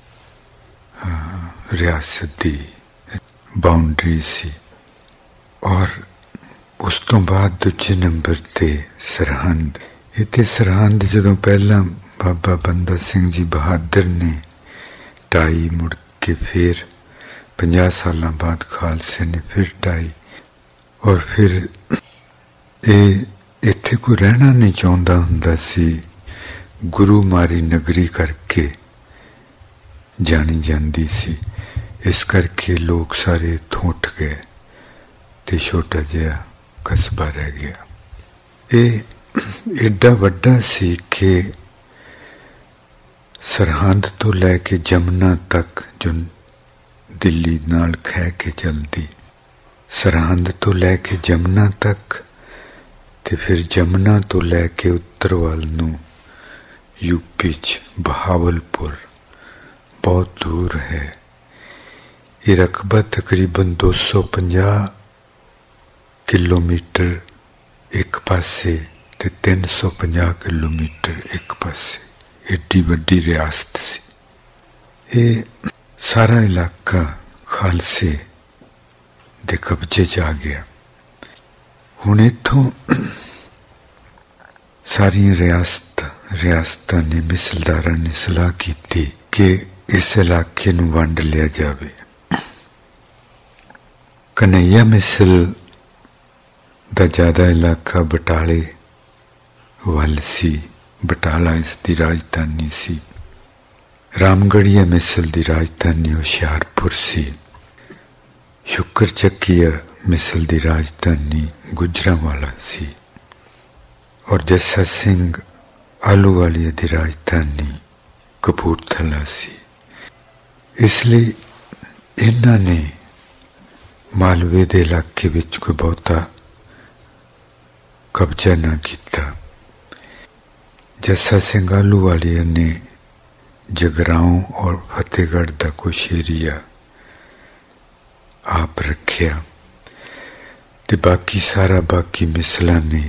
S1: ਰਿਆਸਤ ਦੀ ਬਾਉਂਡਰੀ ਸੀ ਔਰ ਉਸ ਤੋਂ ਬਾਅਦ ਦੂਜੇ ਨੰਬਰ 'ਤੇ ਸਰਹੰਦ। ਇੱਥੇ ਸਰਹੰਦ ਜਦੋਂ ਪਹਿਲਾਂ ਬਾਬਾ ਬੰਦਾ ਸਿੰਘ ਜੀ ਬਹਾਦਰ ਨੇ ਢਾਈ, ਮੁੜ ਕੇ ਫਿਰ ਪੰਜਾਹ ਸਾਲਾਂ ਬਾਅਦ ਖਾਲਸੇ ਨੇ ਫਿਰ ਢਾਈ ਔਰ ਫਿਰ ਇਹ ਇੱਥੇ ਕੋਈ ਰਹਿਣਾ ਨਹੀਂ ਚਾਹੁੰਦਾ ਹੁੰਦਾ ਸੀ। ਗੁਰੂ ਮਾਰੀ ਨਗਰੀ ਕਰਕੇ ਜਾਣੀ ਜਾਂਦੀ ਸੀ, ਇਸ ਕਰਕੇ ਲੋਕ ਸਾਰੇ ਇੱਥੋਂ ਉੱਠ ਗਏ ਅਤੇ ਛੋਟਾ ਜਿਹਾ ਕਸਬਾ ਰਹਿ ਗਿਆ। ਇਹ ਐਡਾ ਵੱਡਾ ਸੀ ਕਿ ਸਰਹੰਦ ਤੋਂ ਲੈ ਕੇ ਜਮਨਾ ਤੱਕ ਜੋ ਦਿੱਲੀ ਨਾਲ ਖਹਿ ਕੇ ਚਲਦੀ, ਸਰਹੰਦ ਤੋਂ ਲੈ ਕੇ ਜਮਨਾ ਤੱਕ ਅਤੇ ਫਿਰ ਜਮਨਾ ਤੋਂ ਲੈ ਕੇ ਉੱਤਰ ਵੱਲ ਨੂੰ ਯੂਪੀ 'ਚ ਬਹਾਵਲਪੁਰ ਬਹੁਤ ਦੂਰ ਹੈ। ਇਹ ਰਕਬਾ ਤਕਰੀਬਨ ਦੋ ਸੌ ਪੰਜਾਹ ਕਿਲੋਮੀਟਰ ਇੱਕ ਪਾਸੇ ਅਤੇ ਤਿੰਨ ਸੌ ਪੰਜਾਹ ਕਿਲੋਮੀਟਰ ਇੱਕ ਪਾਸੇ, ਏਡੀ ਵੱਡੀ ਰਿਆਸਤ ਸੀ। ਇਹ ਸਾਰਾ ਇਲਾਕਾ ਖਾਲਸੇ ਦੇ ਕਬਜ਼ੇ 'ਚ ਆ ਗਿਆ। ਹੁਣ ਇੱਥੋਂ ਸਾਰੀਆਂ ਰਿਆਸਤ ਰਿਆਸਤਾਂ ਨੇ ਮਿਸਲਦਾਰਾਂ ਨੇ ਸਲਾਹ ਕੀਤੀ ਕਿ ਇਸ ਇਲਾਕੇ ਨੂੰ ਵੰਡ ਲਿਆ ਜਾਵੇ। ਕਨ੍ਹਈਆ ਮਿਸਲ ਦਾ ਜ਼ਿਆਦਾ ਇਲਾਕਾ ਬਟਾਲੇ ਵੱਲ ਸੀ, ਬਟਾਲਾ ਇਸ ਦੀ ਰਾਜਧਾਨੀ ਸੀ। ਰਾਮਗੜੀਆ ਮਿਸਲ ਦੀ ਰਾਜਧਾਨੀ ਹੁਸ਼ਿਆਰਪੁਰ ਸੀ। ਸ਼ੁਕਰ ਚੱਕੀਆ ਮਿਸਲ ਦੀ ਰਾਜਧਾਨੀ ਗੁਜਰਾਂਵਾਲਾ ਸੀ और जस्सा सिंह आलूवालिया की राजधानी कपूरथला सी। इसलिए इन्हां ने मालवे के इलाके विच कोई बहुता कब्जा ना किया। जस्सा सिंह आलूवालिया ने जगराओं और फतेहगढ़ का कुछ एरिया आप रखिया ते बाकी सारा बाकी मिसलों ने,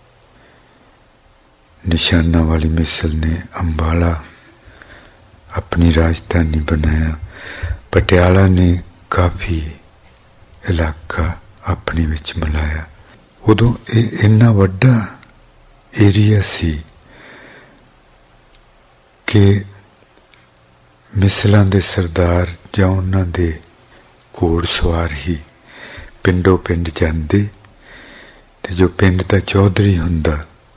S1: निशाना वाली मिसल ने अंबाला अपनी राजधानी बनाया। पटियाला ने काफ़ी इलाका अपने विच मिलाया। उदों ये इन्ना वड्डा एरिया सी कि मिसलों के सरदार जां उन्हां दे घोड़ सवार ही पिंडों पिंड जाते ते जो पिंड का चौधरी हुंदा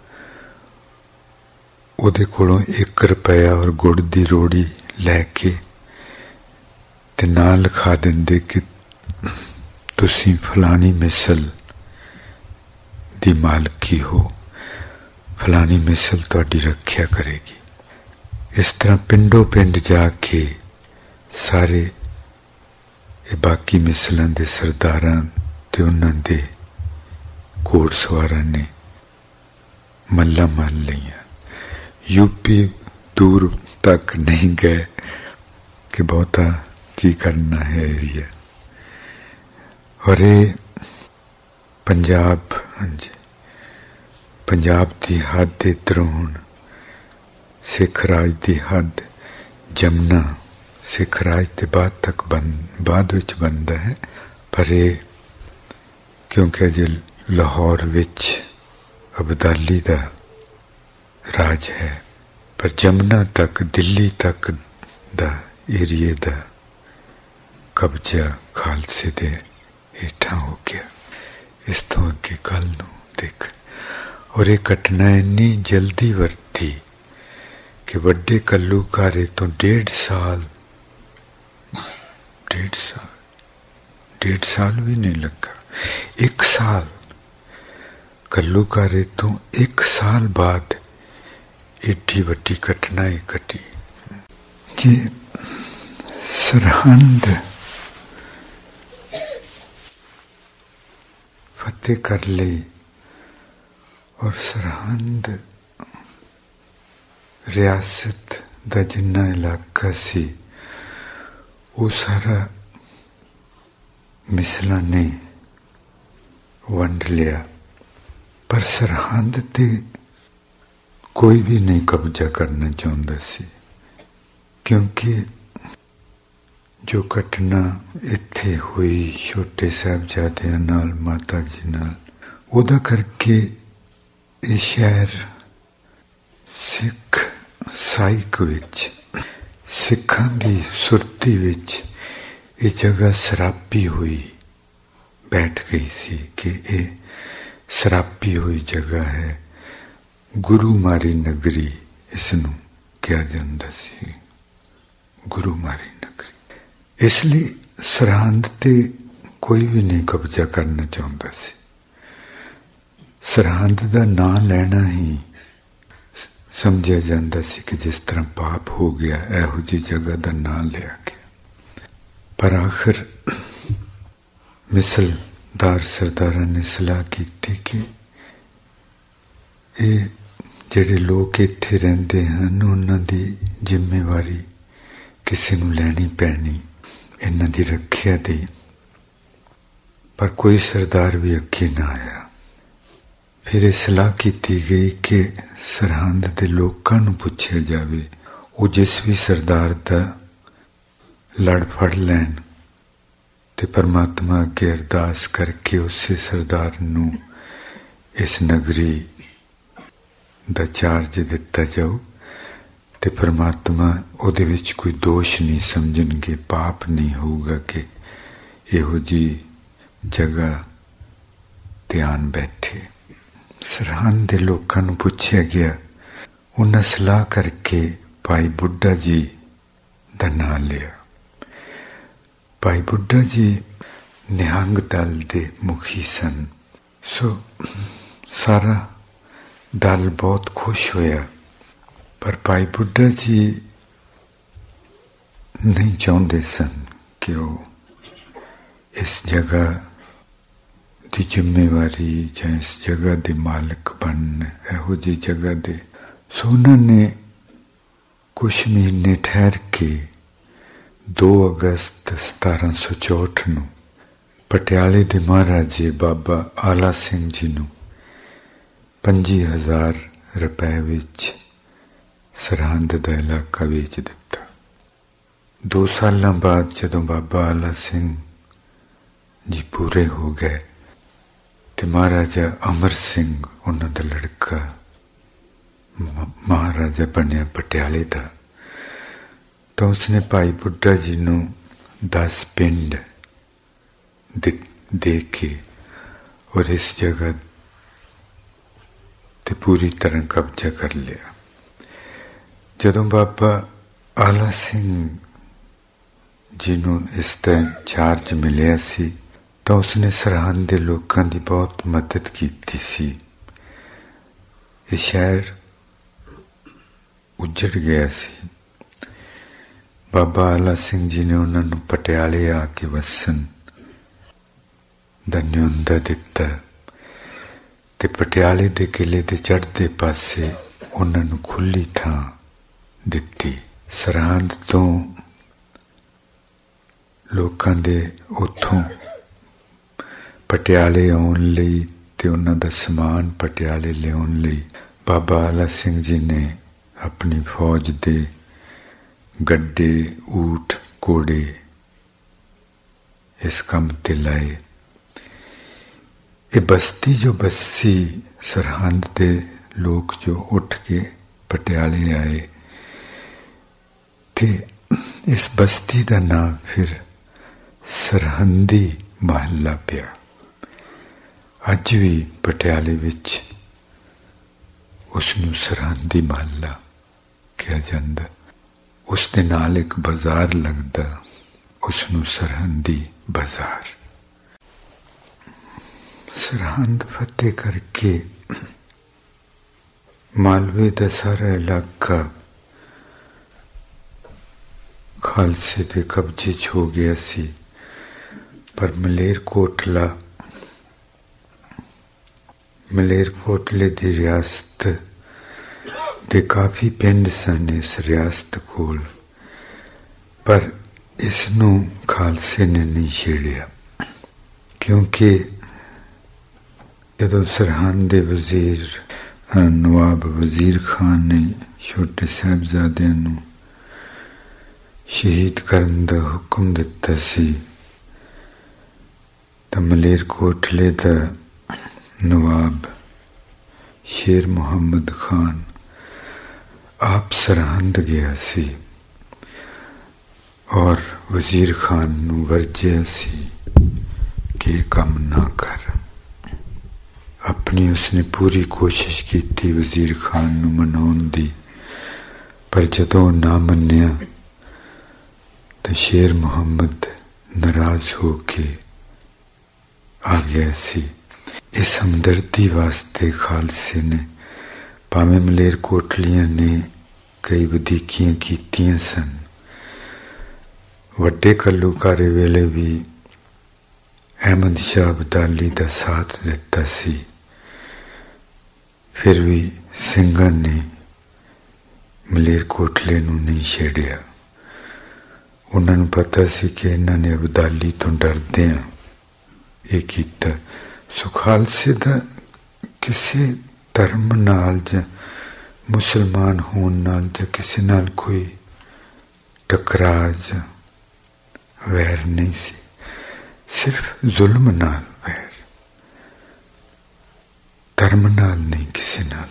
S1: उहदे कोलों एक रुपया और गुड़ की रोड़ी लैके ते नां लिखा देंदे कि तुसीं फलानी मिसल दी मालकी हो, फलानी मिसल तुहाडी रखिया करेगी। इस तरह पिंडों पिंड जाके सारे बाकी मिसलों के सरदारां ते उन्हां दे घोड़ सवारां ने मल्लां मल लईयां। यूपी दूर तक नहीं गए कि बहुता की करना है एरिया। और ये पंजाब, हाँ जी, पंजाब की हद इधरों हुण सिख राज की हद जमुना सिख राज के बाद तक बन बाद विच बनता है। पर ये क्योंकि अजे लाहौर विच अबदाली का राज है, पर जमुना तक दिल्ली तक दा एरिए का कब्जा खालसे दे हेठां हो गया। इस तो अगे कल नूं देख। और ये घटना इन्नी जल्दी वरती कि वड्डे कल्लूकारे तो डेढ़ साल डेढ़ साल डेढ़ साल भी नहीं लगा, एक साल कल्लूकारे तो एक साल बाद एडी वड्डी घटना घटी कि सरहंद फतेह कर ली। और सरहंद रियासत का जिन्ना इलाका सी वो सारा मिसलों ने वंड लिया। पर सरहंद ते कोई भी नहीं कब्जा करना चाहता सी, क्योंकि जो घटना इत्थे हुई छोटे साहबजादियां नाल माता जी नाल, उहदा करके ये शहर सिख साइक विच सिखां दी सुरती विच ये जगह शराबी हुई बैठ गई सी कि ये शराबी हुई जगह है। गुरु मारी नगरी इसनूं कहा जांदा सी, गुरु मारी नगरी। इसलिए सरहंद ते कोई भी नहीं कब्जा करना चाहता सी। सरहंद का नां लेना ही समझा जाता सी कि जिस तरह पाप हो गया, इहो जी जगह का नां लिया गया। पर आखिर मिसलदार सरदारां ने सलाह की कि ये जिहड़े लोग इत्थे रहिंदे हन उन्हां दी जिम्मेवारी किसी नूं लैनी पैनी इन्हां दी रखिया दी। पर कोई सरदार भी अगे ना आया। फिर ये सलाह की गई कि सरहंद के लोगों नूं पुछया जाए, वो जिस भी सरदार का लड़ फड़ लैन ते परमात्मा अगे अरदास करके उसे सरदार नूं इस नगरी दा चार्ज दिता जाओ ते परमात्मा उहदे विच कोई दोष नहीं समझणगे, पाप नहीं होगा कि इहो जी जगह ध्यान बैठे। सरहंद के लोगों नूं पुछया गया। उन्हें सलाह करके भाई बुढ़ा जी का नां लिया। भाई बुढ़ा जी निहंग दल के मुखी सन। सो सारा दल बहुत खुश होया, पर भाई बुड्ढा जी नहीं चाहते सन कि वो इस जगह की जिम्मेवारी या इस जगह के मालिक बनन, इहो जी जगह दे। सो उन्होंने कुछ महीने ठहर के दो अगस्त सतारह सौ चौठ नूं पटियाले दे महाराजे बाबा आला सिंह जी नूं पंजी हज़ार रुपए विच सरहंद दा इलाका वेच दिता। दो साल बाद जदों बाबा आला सिंह जी पूरे हो गए तो महाराजा अमर सिंह उन्हां दा लड़का महाराजा बनिया पटियाले दा। तो उसने भाई बुड्ढा जी नूं दस पिंड दे, दे के और इस जगह ते पूरी तरह कब्जा कर लिया। जदों बाबा आला सिंह जी नूं इसका चार्ज मिलिया सी तो उसने सरहंद दे लोकां दी बहुत मदद कीती सी। ये शहर उजड़ गया सी। बाबा आला सिंह जी ने उन्होंने पटियाले आके वसन दा न्योंदा दिता ते पटियाले दे किले दे चढ़दे पासे उन्होंने खुली थां दिती। सरहंद तो लोकां दे उत्थों पटियाले आउण लई ते उन्हां दा समान पटियाले लियाउण लई बाबा आला सिंह जी ने अपनी फौज दे गड्डे ऊठ घोड़े इस काम ते लाए। ये बस्ती जो बसी सरहंद दे लोग जो उठ के पटियाले आए ते इस बस्ती का नाम फिर सरहंदी महल्ला पिया। अज भी पटियाले विच उसनूं सरहंदी महल्ला कहा जाता। उस दे नाल एक बाजार लगता, उसनूं सरहंदी बाजार। सरहंद फतेह करके मालवे का सारा इलाका खालसे के कब्जे च हो गया सी, पर मलेरकोटला मलेरकोटले की रियासत दे काफ़ी पिंड सन इस रियासत कोल, पर इसनूं खालसे ने नहीं छेड़िया। क्योंकि जदों सरहंद दे वजीर नवाब वजीर खान ने छोटे साहबजादियां नूं शहीद करन दा हुक्म दिता सी तां मलेरकोटले दा नवाब शेर मुहम्मद खान आप सरहंद गया सी और वजीर खान नूं वर्जिया सी कि काम ना कर। अपनी उसने पूरी कोशिश की थी वजीर खान नूं मनाउण दी, पर जदों ना मन्निया तो शेर मुहम्मद नाराज हो के आ गया सी। इस हमदर्दी वास्ते खालसे ने भावें मलेरकोटलियां ने कई वधीकियां कीतियां सन, वड्डे घल्लूघारे वेले भी अहमद शाह अब्दाली का साथ दिता सी। फिर भी सिंघां ने मलेरकोटले नूं नहीं छेड़िया। उन्होंने पता सी कि इन्होंने अब्दाली तो डरदियां ये कीता। सो खालसे दा किसी धर्म नाल जां मुसलमान होण नाल जां किसी नाल कोई टकराव जां वैर नहीं सी, सिर्फ जुल्म नाल वैर, धर्म नाल नहीं किसी नाल।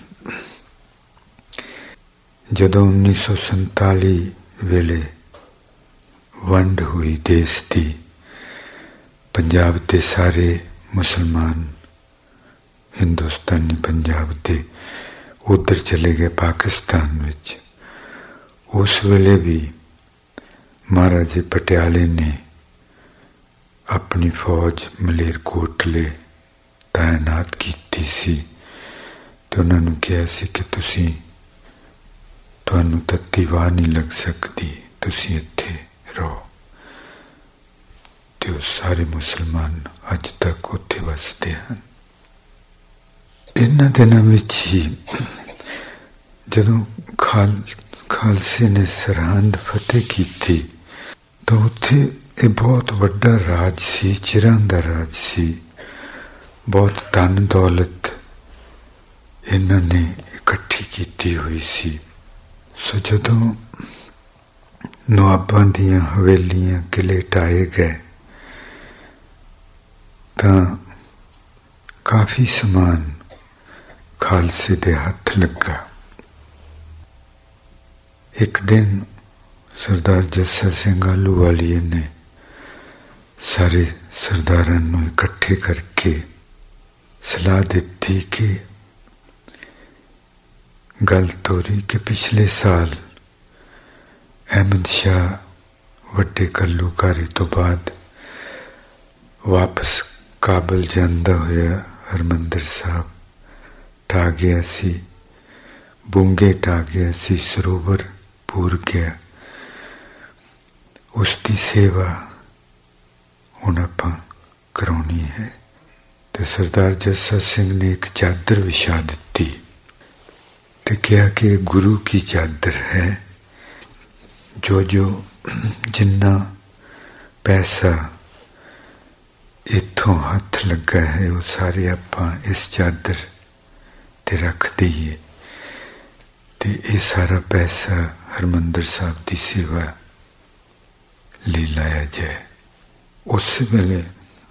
S1: जदों उन्नीस सौ संताली वेले वंड हुई देश की, पंजाब के सारे मुसलमान हिंदुस्तानी पंजाब के उधर चले गए पाकिस्तान विच। उस वेले भी महाराजे पटियाले ने अपनी फौज मलेरकोटले तैनात की सी ਤੇ ਉਹਨਾਂ ਨੂੰ ਕਿਹਾ ਸੀ ਕਿ ਤੁਸੀਂ ਤੁਹਾਨੂੰ ਤੱਤੀ ਵਾਹ ਨਹੀਂ ਲੱਗ ਸਕਦੀ, ਤੁਸੀਂ ਇੱਥੇ ਰਹੋ। ਤੇ ਉਹ ਸਾਰੇ ਮੁਸਲਮਾਨ ਅੱਜ ਤੱਕ ਉੱਥੇ ਵਸਦੇ ਹਨ। ਇਹਨਾਂ ਦਿਨਾਂ ਵਿੱਚ ਹੀ ਜਦੋਂ ਖਾਲ ਖਾਲਸੇ ਨੇ ਸਰਹੰਦ ਫਤਿਹ ਕੀਤੀ ਤਾਂ ਉੱਥੇ ਇਹ ਬਹੁਤ ਵੱਡਾ ਰਾਜ ਸੀ, ਚਿਰਾਂ ਦਾ ਰਾਜ ਸੀ। ਬਹੁਤ ਧਨ ਦੌਲਤ ਇਹਨਾਂ ਨੇ ਇਕੱਠੀ ਕੀਤੀ ਹੋਈ ਸੀ। ਸੋ ਜਦੋਂ ਨਵਾਬਾਂ ਦੀਆਂ ਹਵੇਲੀਆਂ ਕਿਲੇ ਢਾਏ ਗਏ ਤਾਂ ਕਾਫੀ ਸਮਾਨ ਖਾਲਸੇ ਦੇ ਹੱਥ ਲੱਗਾ। ਇੱਕ ਦਿਨ ਸਰਦਾਰ ਜੱਸਾ ਸਿੰਘ ਆਹਲੂਵਾਲੀਆ ਨੇ ਸਾਰੇ ਸਰਦਾਰਾਂ ਨੂੰ ਇਕੱਠੇ ਕਰਕੇ ਸਲਾਹ ਦਿੱਤੀ ਕਿ ਗੱਲ ਤੋਰੀ ਕਿ ਪਿਛਲੇ ਸਾਲ ਅਹਿਮਦ ਸ਼ਾਹ ਵੱਡੇ ਘੱਲੂਘਾਰੇ ਤੋਂ ਬਾਅਦ ਵਾਪਸ ਕਾਬਲ ਜਾਂਦਾ ਹੋਇਆ ਹਰਿਮੰਦਰ ਸਾਹਿਬ ਢਾਹ ਗਿਆ ਸੀ, ਬੁੰਗੇ ਢਾਹ ਗਿਆ ਸੀ, ਸਰੋਵਰ ਪੂਰ ਗਿਆ। ਉਸ ਦੀ ਸੇਵਾ ਹੁਣ ਆਪਾਂ ਕਰਾਉਣੀ ਹੈ। ਤੇ ਸਰਦਾਰ ਜੱਸਾ ਸਿੰਘ ਨੇ ਇੱਕ ਚਾਦਰ ਵਿਛਾ ਦਿੱਤੀ ਤੇ ਕਿਹਾ ਕਿ ਗੁਰੂ ਕੀ ਚਾਦਰ ਹੈ, ਜੋ ਜੋ ਜਿੰਨਾ ਪੈਸਾ ਇੱਥੋਂ ਹੱਥ ਲੱਗਾ ਹੈ ਉਹ ਸਾਰੇ ਆਪਾਂ ਇਸ ਚਾਦਰ ਤੇ ਰੱਖ ਦਈਏ ਤੇ ਇਹ ਸਾਰਾ ਪੈਸਾ ਹਰਿਮੰਦਰ ਸਾਹਿਬ ਦੀ ਸੇਵਾ ਲਈ ਲਾਇਆ ਜਾਏ। ਉਸ ਵੇਲੇ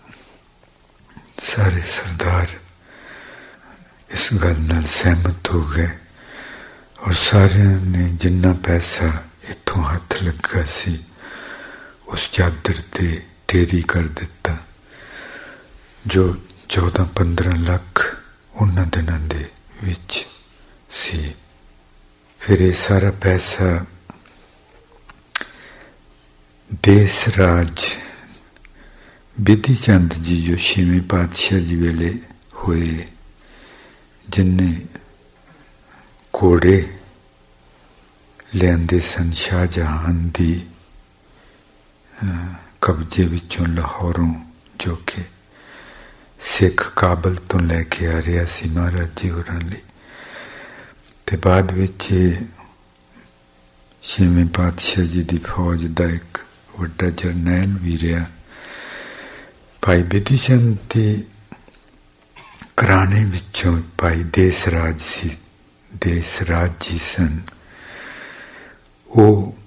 S1: ਸਾਰੇ ਸਰਦਾਰ ਇਸ ਗੱਲ ਨਾਲ ਸਹਿਮਤ ਹੋ ਗਏ ਔਰ ਸਾਰਿਆਂ ਨੇ ਜਿੰਨਾ ਪੈਸਾ ਇੱਥੋਂ ਹੱਥ ਲੱਗਾ ਸੀ ਉਸ ਚਾਦਰ ਤੇ ਢੇਰੀ ਕਰ ਦਿੱਤਾ, ਜੋ ਚੌਦਾਂ ਪੰਦਰਾਂ ਲੱਖ ਉਹਨਾਂ ਦਿਨਾਂ ਦੇ ਵਿੱਚ ਸੀ। ਫਿਰ ਇਹ ਸਾਰਾ ਪੈਸਾ ਦੇਸ ਰਾਜ ਬਿਧੀ ਚੰਦ ਜੀ ਜੋ ਛੇਵੇਂ ਪਾਤਸ਼ਾਹ ਜੀ ਵੇਲੇ ਹੋਏ, ਜਿਨ੍ਹਾਂ ਘੋੜੇ ਲਿਆਂਦੇ ਸਨ ਸ਼ਾਹਜਹਾਨ ਦੀ ਕਬਜ਼ੇ ਵਿੱਚੋਂ ਲਾਹੌਰੋਂ, ਜੋ ਕਿ ਸਿੱਖ ਕਾਬਲ ਤੋਂ ਲੈ ਕੇ ਆ ਰਿਹਾ ਸੀ ਮਹਾਰਾਜ ਜੀ ਹੋਰਾਂ ਲਈ। ਤੇ ਬਾਅਦ ਵਿੱਚ ਛੇਵੇਂ ਪਾਤਸ਼ਾਹ ਜੀ ਦੀ ਫੌਜ ਦਾ ਇੱਕ ਵੱਡਾ ਜਰਨੈਲ ਵੀ ਰਿਹਾ। ਭਾਈ ਬਿਧੀ ਚੰਦ ਦੇ ਘਰਾਣੇ ਵਿੱਚੋਂ ਭਾਈ ਦੇਸ ਰਾਜ ਸੀ, ਦੇਸ ਰਾਜ ਜੀ ਸਨ। ਉਹ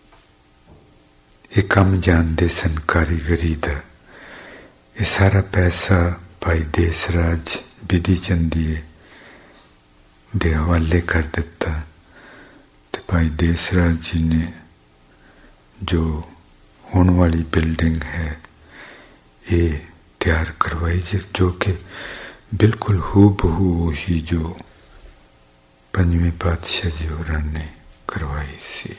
S1: ਇਹ ਕੰਮ ਜਾਣਦੇ ਸਨ ਕਾਰੀਗਰੀ ਦਾ। ਇਹ ਸਾਰਾ ਪੈਸਾ ਭਾਈ ਦੇਸ ਰਾਜ ਬਿਧੀ ਚੰਦੀਏ ਦੇ ਹਵਾਲੇ ਕਰ ਦਿੱਤਾ ਤੇ ਭਾਈ ਦੇਸ ਰਾਜ ਜੀ ਨੇ ਜੋ ਹੋਣ ਵਾਲੀ ਬਿਲਡਿੰਗ ਹੈ ਇਹ ਤਿਆਰ ਕਰਵਾਈ, ਜੋ ਕਿ ਬਿਲਕੁਲ ਹੂ ਬਹੂ ਹੀ ਜੋ ਪੰਜਵੇਂ ਪਾਤਸ਼ਾਹ ਜੀ ਹੋਰਾਂ ਨੇ ਕਰਵਾਈ ਸੀ।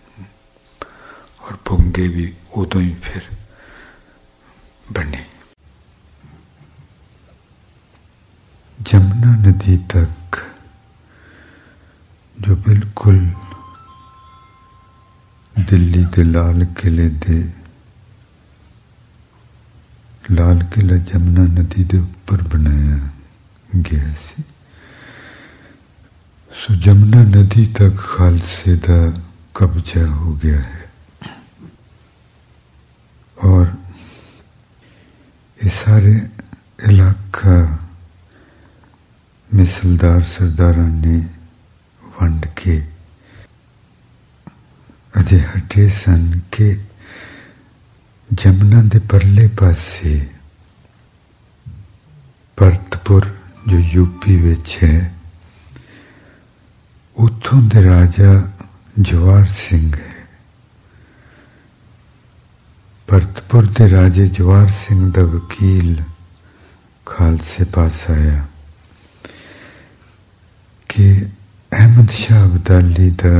S1: ਔਰ ਬੁੰਗੇ ਵੀ ਉਦੋਂ ਹੀ ਫਿਰ ਬਣੇ। ਜਮਨਾ ਨਦੀ ਤੱਕ ਜੋ ਬਿਲਕੁਲ ਦਿੱਲੀ ਦੇ ਲਾਲ ਕਿਲੇ ਦੇ ਲਾਲ ਕਿਲਾ ਜਮਨਾ ਨਦੀ ਦੇ ਉੱਪਰ ਬਣਾਇਆ ਗਿਆ ਸੀ। ਸੋ ਜਮਨਾ ਨਦੀ ਤੱਕ ਖਾਲਸੇ ਦਾ ਕਬਜ਼ਾ ਹੋ ਗਿਆ ਹੈ ਔਰ ਇਹ ਸਾਰੇ ਇਲਾਕਾ ਮਿਸਲਦਾਰ ਸਰਦਾਰਾਂ ਨੇ ਵੰਡ ਕੇ ਅਜੇ ਹਟੇ ਸਨ ਕਿ ਜਮਨਾ ਦੇ ਪਰਲੇ ਪਾਸੇ ਭਰਤਪੁਰ ਜੋ ਯੂਪੀ ਵਿੱਚ ਹੈ, ਉੱਥੋਂ ਦੇ ਰਾਜਾ ਜਵਾਰ ਸਿੰਘ ਹੈ। ਭਰਤਪੁਰ ਦੇ ਰਾਜੇ ਜਵਾਰ ਸਿੰਘ ਦਾ ਵਕੀਲ ਖਾਲਸੇ ਪਾਸ ਆਇਆ ਕਿ ਅਹਿਮਦ ਸ਼ਾਹ ਅਬਦਾਲੀ ਦਾ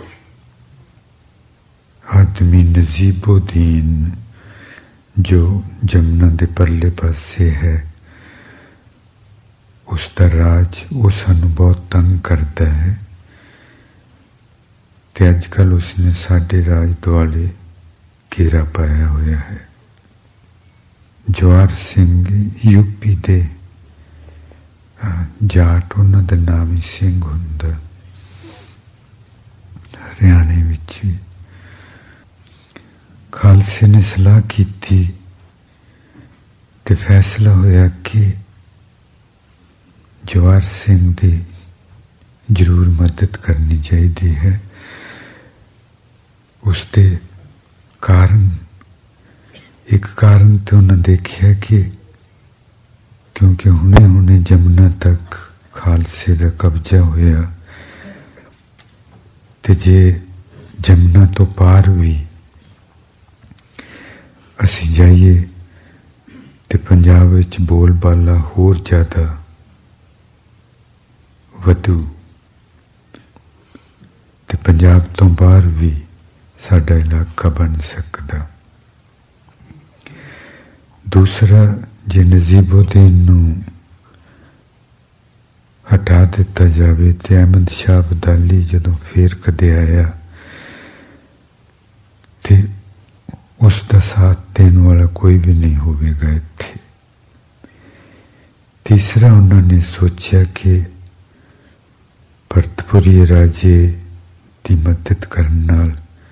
S1: ਆਦਮੀ ਨਜ਼ੀਬੁਦੀਨ ਜੋ ਜਮਨਾ ਦੇ ਪਰਲੇ ਪਾਸੇ ਹੈ, उसका राज वो सानू बहुत तंग करता है। तो अजकल उसने साडे राज दुआले घेरा पाया होया है। जवाहर सिंह यूपी दे जाट, उन्हां दा नाम ही सिंह हुंदा। हरियाणे विच भी खालसे ने सलाह की ते फैसला होया कि जवाहर सिंह की जरूर मदद करनी चाहिए है। उसके कारण एक कारण तो उन्हें देखा कि क्योंकि हुणे हुणे जमुना तक खालसे का कब्जा होया, ते जे जमुना तो पार भी असी जाइए तो पंजाब विच बोलबाला होर ज़्यादा वधू, ते पंजाब तो बाहर भी साडा इलाका बन सकदा। दूसरा, जे नजीबुद्दीन नू हटा दिता जाए तो अहमद शाह अब्दाली जदों फिर कदे आया तो उसका साथ देने वाला कोई भी नहीं होगा इत्थे। तीसरा, उन्होंने सोचा कि भरतपुरी राजे की मदद करने नाल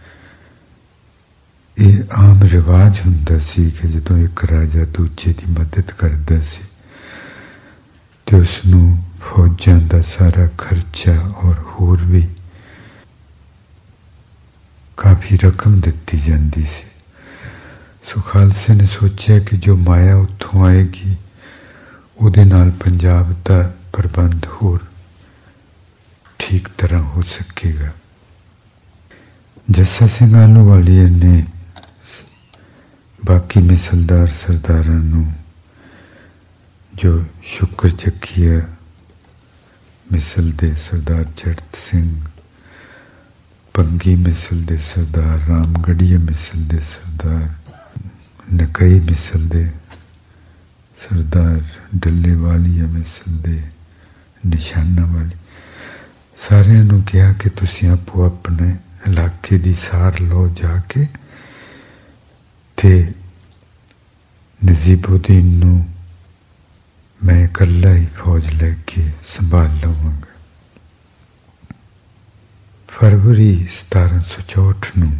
S1: ये आम रिवाज हुंदा सी कि जदों एक राजा दूजे की मदद करदा सी तो उसनू फौजां दा सारा खर्चा और होर भी काफ़ी रकम दिती जाती सी। सो खालसे ने सोचा कि जो माया उत्थों आएगी उहदे नाल पंजाब का प्रबंध होर ठीक तरह हो सकेगा। जस्सा सिंह आहलूवालिया ने बाकी मिसलदार सरदारां नू जो शुक्र चक्किया मिसल दे सरदार जट सिंह, पंगी मिसल दे सरदार रामगढ़िया मिसल दे सरदार नकई मिसल दे सरदार डल्ले वालिया मिसल दे निशाना वाली, सारिਆਂ ਨੂੰ ਕਿਹਾ कि तुसीं आपो अपने इलाके की सार लो जाके ते नजीबुद्दीन नू मैं इकल्ला ही फौज लैके संभाल लवांगा। फरवरी सतारह सौ चौठ नू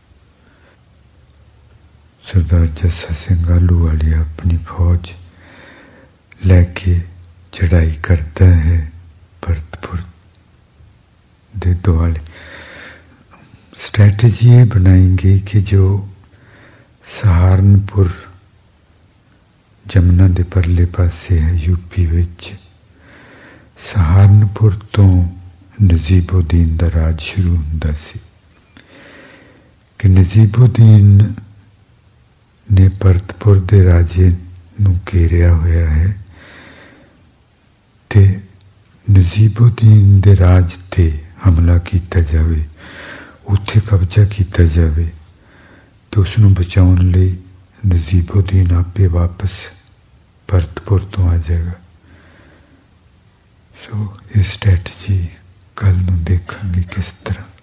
S1: सरदार जस्सा सिंह आहलूवालिया अपनी फौज लैके चढ़ाई करता है भरतपुर दे दुआले। स्ट्रैटेजी ये बनाएंगे कि जो सहारनपुर जमुना के परले पासे है यूपी विच, सहारनपुर तो नजीबुद्दीन का राज शुरू हुंदा सी कि नजीबुद्दीन ने भरतपुर के राजे नू घेरिया होया है ते नजीबुद्दीन के राज ते हमला किया जाए, उत्थे कब्जा किया जाए तो उसनू बचाउण लई नजीबुद्दीन आपे वापस भरतपुर तो आ जाएगा। सो ये स्ट्रैटेजी कल नू देखांगे किस तरह।